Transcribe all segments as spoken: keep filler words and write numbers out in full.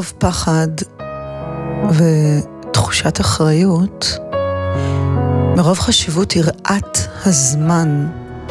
מרוב פחד ותחושת אחריות, מרוב חשיבות יראת הזמן,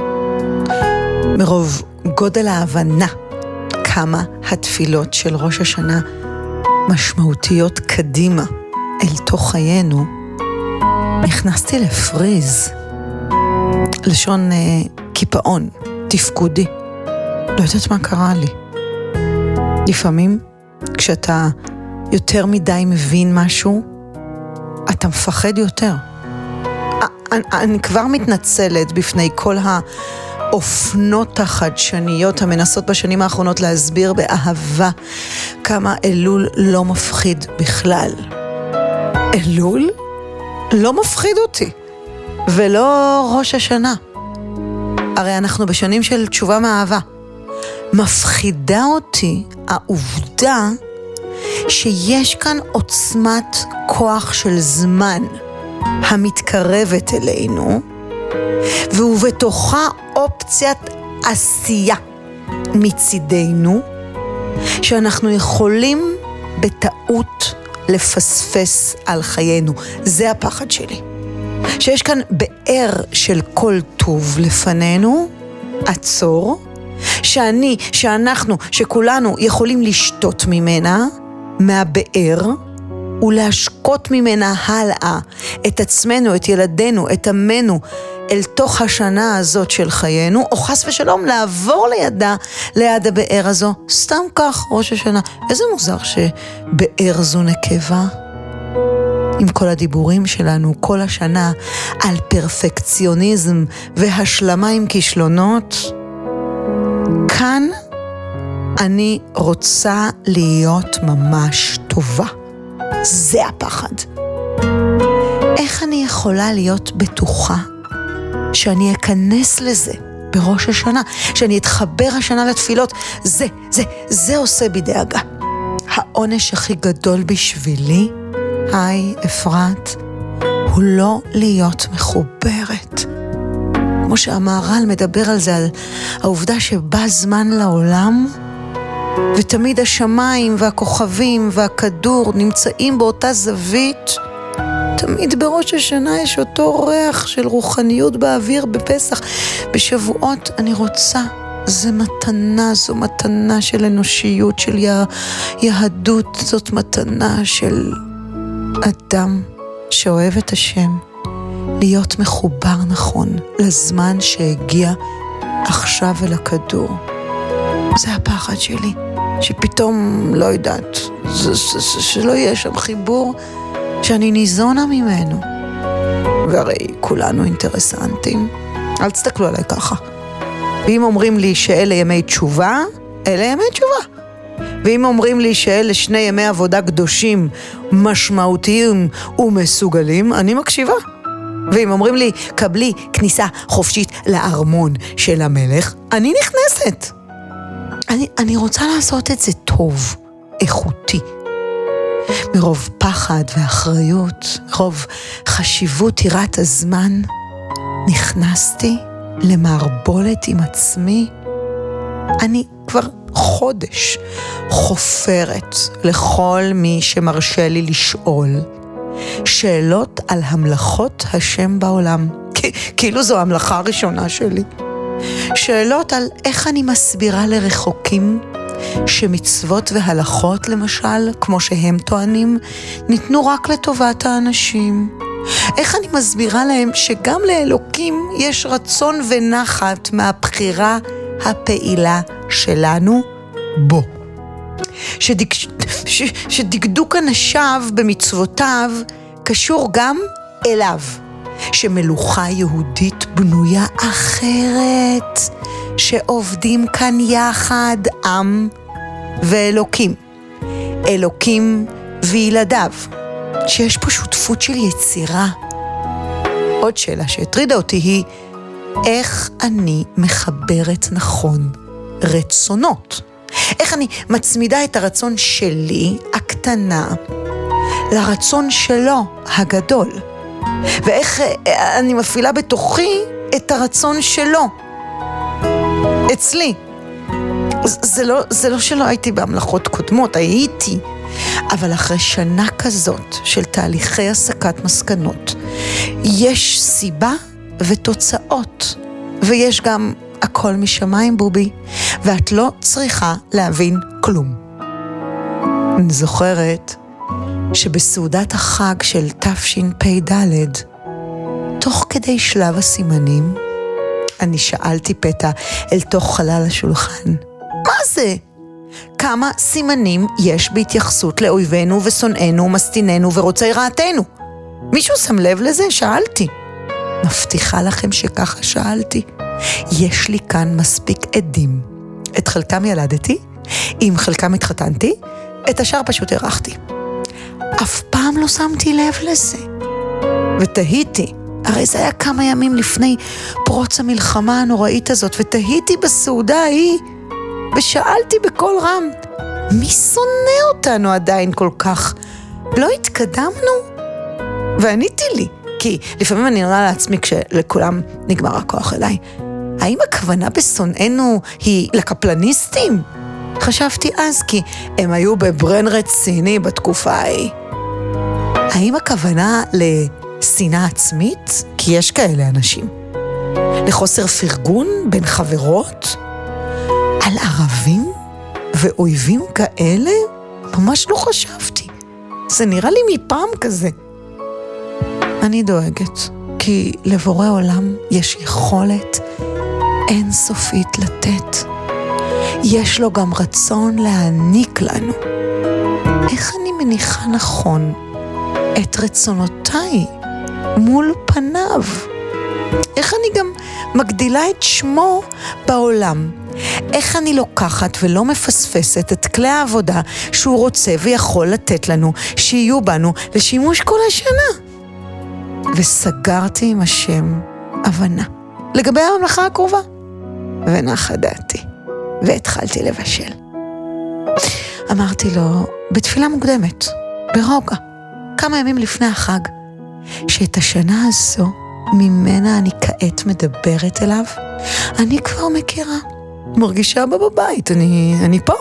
מרוב גודל ההבנה כמה התפילות של ראש השנה משמעותיות קדימה אל תוך חיינו, נכנסתי לפריז, לשון אה, קיפאון, תפקודי. לא יודעת מה קרה לי. לפעמים, כשאתה יותר מדי מבין משהו, אתה מפחד יותר. אני, אני כבר מתנצלת בפני כל האופנות החדשניות המנסות בשנים האחרונות להסביר באהבה כמה אלול לא מפחיד בכלל. אלול? לא מפחיד אותי, ולא ראש השנה. הרי אנחנו בשנים של תשובה מאהבה. מפחידה אותי העובדה שיש כאן עוצמת כוח של זמן המתקרבת אלינו, ובתוכה אופציית עשייה מצידנו, שאנחנו יכולים בטעות לפספס על חיינו. זה הפחד שלי. שיש כאן באר של כל טוב לפנינו, עצור, שאני, שאנחנו, שכולנו יכולים לשתות ממנה, מהבאר, ולהשקות ממנה הלאה את עצמנו, את ילדינו, את עמנו, אל תוך השנה הזאת של חיינו, או חס ושלום לעבור לידה, ליד הבאר הזו, סתם כך, ראש השנה. איזה מוזר שבאר זו נקבה. עם כל הדיבורים שלנו כל השנה על פרפקציוניזם והשלמה עם כישלונות, כאן אני רוצה להיות ממש טובה. זה הפחד. איך אני יכולה להיות בטוחה שאני אכנס לזה בראש השנה, שאני אתחבר השנה לתפילות? זה, זה, זה עושה בי דאגה. העונש הכי גדול בשבילי, היי אפרת, הוא לא להיות מחוברת. כמו שהמהר"ל מדבר על זה, על העובדה שבא זמן לעולם, ותמיד השמיים והכוכבים והכדור נמצאים באותה זווית. תמיד בראש השנה יש אותו ריח של רוחניות באוויר. בפסח, בשבועות, אני רוצה, זה מתנה, זו מתנה של אנושיות, של יה, יהדות, זאת מתנה של אדם שאוהב את השם, להיות מחובר נכון לזמן שהגיע עכשיו אל הכדור. זה הפחד שלי, שפתאום לא יודעת, זה, זה, זה, שלא יהיה שם חיבור שאני ניזונה ממנו. והרי כולנו אינטרסנטים, אל תסתכלו עליי ככה. ואם אומרים לי שאלה ימי תשובה, אלה ימי תשובה. ואם אומרים לי שאלה שני ימי עבודה קדושים, משמעותיים ומסוגלים, אני מקשיבה. ואם אומרים לי, קבלי כניסה חופשית לארמון של המלך, אני נכנסת. אני, אני רוצה לעשות את זה טוב, איכותי. מרוב פחד ואחריות, מרוב חשיבות יראת הזמן, נכנסתי למערבולת עם עצמי. אני כבר חודש חופרת לכל מי שמרשה לי לשאול שאלות על המלאכות השם בעולם. כאילו זו המלאכה הראשונה שלי. שאלות על איך אני מסבירה לרחוקים שמצוות והלכות, למשל, כמו שהם טוענים, ניתנו רק לטובת האנשים. איך אני מסבירה להם שגם לאלוקים יש רצון ונחת מהבחירה הפעילה שלנו בו. שדק, ש, שדקדוק אנשיו במצוותיו קשור גם אליו. שמלוכה יהודית בנויה אחרת, שעובדים כאן יחד עם ואלוקים, אלוקים וילדיו, שיש פה שותפות של יצירה. עוד שאלה שהטרידה אותי היא, איך אני מחברת נכון רצונות? איך אני מצמידה את הרצון שלי, הקטנה, לרצון שלו, הגדול? ואיך אני מפעילה בתוכי את הרצון שלו, אצלי. זה לא, זה לא שלא הייתי בהמלכות קודמות, הייתי. אבל אחרי שנה כזאת של תהליכי הסקת מסקנות, יש סיבה ותוצאות, ויש גם הכל משמיים בובי, ואת לא צריכה להבין כלום. אני זוכרת שבסעודת החג של תשפ"ד, תוך כדי שלב הסימנים, אני שאלתי פתע אל תוך חלל השולחן, מה זה? כמה סימנים יש בהתייחסות לאויבינו ושונאינו ומסטיננו ורוצי רעתנו? מישהו שם לב לזה? שאלתי. מבטיחה לכם שככה שאלתי. יש לי כאן מספיק עדים. את חלקם ילדתי, עם חלקם התחתנתי, את השאר פשוט הרחתי. אף פעם לא שמתי לב לזה. ותהיתי, הרי זה היה כמה ימים לפני פרוץ המלחמה הנוראית הזאת, ותהיתי בסעודה ההיא, ושאלתי בקול רם, מי שונא אותנו עדיין כל כך? לא התקדמנו? ועניתי לי, כי לפעמים אני נראה לעצמי כשלכולם נגמר הכוח אליי, האם הכוונה בשונאינו היא לקפלניסטים? חשבתי אז כי הם היו בברן רציני בתקופה ההיא. האם הכוונה לשנאה עצמית? כי יש כאלה אנשים. לחוסר פרגון בין חברות? על ערבים ואויבים כאלה? ממש לא חשבתי. זה נראה לי מפעם כזה. אני דואגת, כי לבורא עולם יש יכולת אינסופית לתת. יש לו גם רצון להעניק לנו. איך אני מניחה נכון את רצונותיי מול פניו? איך אני גם מגדילה את שמו בעולם? איך אני לוקחת ולא מפספסת את כלי העבודה שהוא רוצה ויכול לתת לנו, שיהיו בנו לשימוש כל השנה? וסגרתי עם השם הבנה לגבי הממלכה הקרובה, ונחה דעתי, והתחלתי לבשל. אמרתי לו בתפילה מוקדמת, ברוגע, כמה ימים לפני החג, שאת השנה הזו ממנה אני כעת מדברת אליו, אני כבר מכירה, מרגישה בה בבית, אני, אני פה.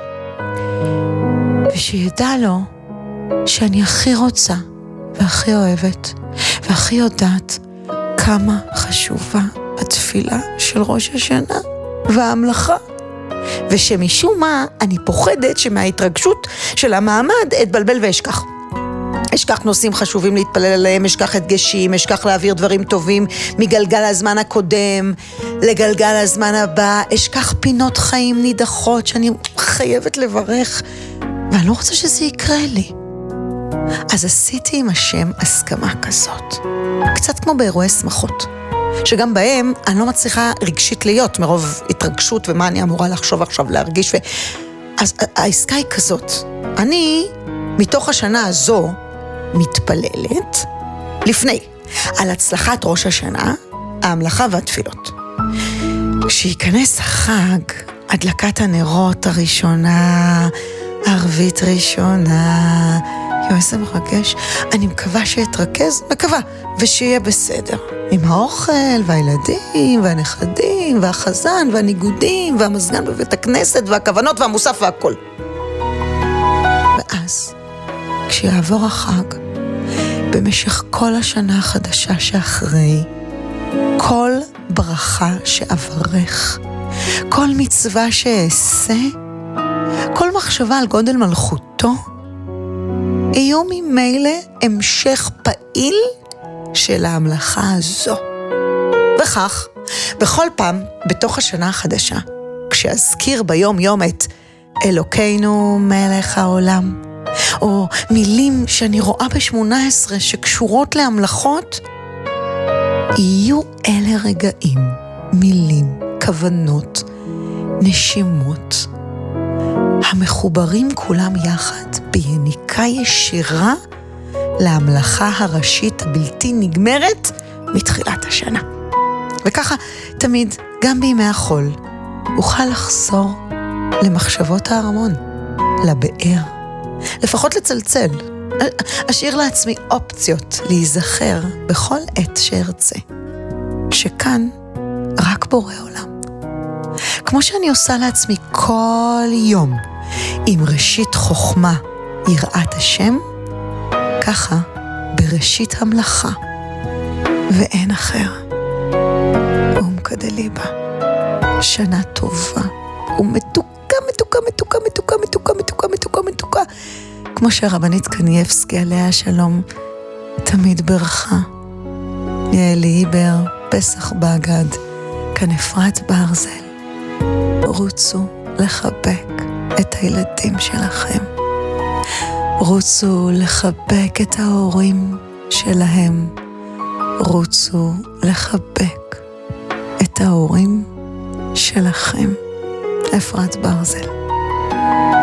ושידע לו שאני הכי רוצה והכי אוהבת והכי יודעת כמה חשובה התפילה של ראש השנה וההמלכה, ושמשום מה אני פוחדת שמההתרגשות של המעמד אתבלבל ואשכח. אשכח נושאים חשובים להתפלל עליהם, אשכח את גשים, אשכח להעביר דברים טובים מגלגל הזמן הקודם לגלגל הזמן הבא, אשכח פינות חיים נידחות שאני חייבת לברך, ואני לא רוצה שזה יקרה לי. אז עשיתי עם השם הסכמה כזאת, קצת כמו באירועי שמחות, שגם בהם אני לא מצליחה רגשית להיות מרוב התרגשות ומה אני אמורה לחשוב עכשיו, להרגיש. ו... אז העסקה היא כזאת, אני מתוך השנה הזו מתפללת לפני על הצלחת ראש השנה, ההמלכה והתפילות. כשיכנס החג, הדלקת הנרות הראשונה, ערבית ראשונה, יו, איזה מרגש. אני מקווה שיתרכז, מקווה, ושיהיה בסדר. עם האוכל, והילדים, והנכדים, והחזן, והניגודים, והמזגן בבית הכנסת, והכוונות, והמוסף, והכל. ואז, כשיעבור החג, במשך כל השנה החדשה שאחרי, כל ברכה שאברך, כל מצווה שאעשה, כל מחשבה על גודל מלכותו, יהיו ממילא המשך פעיל של ההמלכה הזו. וכך, בכל פעם, בתוך השנה החדשה, כשאזכיר ביום יום את אלוקינו מלך העולם, או מילים שאני רואה בשמונה עשרה שקשורות להמלכות, יהיו אלה רגעים, מילים, כוונות, נשימות, המחוברים כולם יחד ביניקה ישירה להמלכה הראשית הבלתי נגמרת מתחילת השנה. וככה תמיד, גם בימי החול, אוכל לחזור למחשבות הארמון, לבאר, לפחות לצלצל, אשאיר לעצמי אופציות להיזכר בכל עת שארצה, שכאן רק בורא עולם. כמו שאני עושה לעצמי כל יום, עם ראשית חוכמה יראת השם, ככה בראשית המלאכה, ואין אחר. אום כדליבה, שנה טובה ומתוקה, מתוקה, מתוקה, מתוקה, מתוקה, מתוקה, מתוקה, מתוקה, כמו שהרבנית קנייבסקי עליה השלום תמיד ברכה. יעלי עיבר, פסח בגד, כאן אפרת ברזל. רוצו לחבק את הילדים שלכם. רוצו לחבק את ההורים שלהם. רוצו לחבק את ההורים שלכם. אפרת ברזל.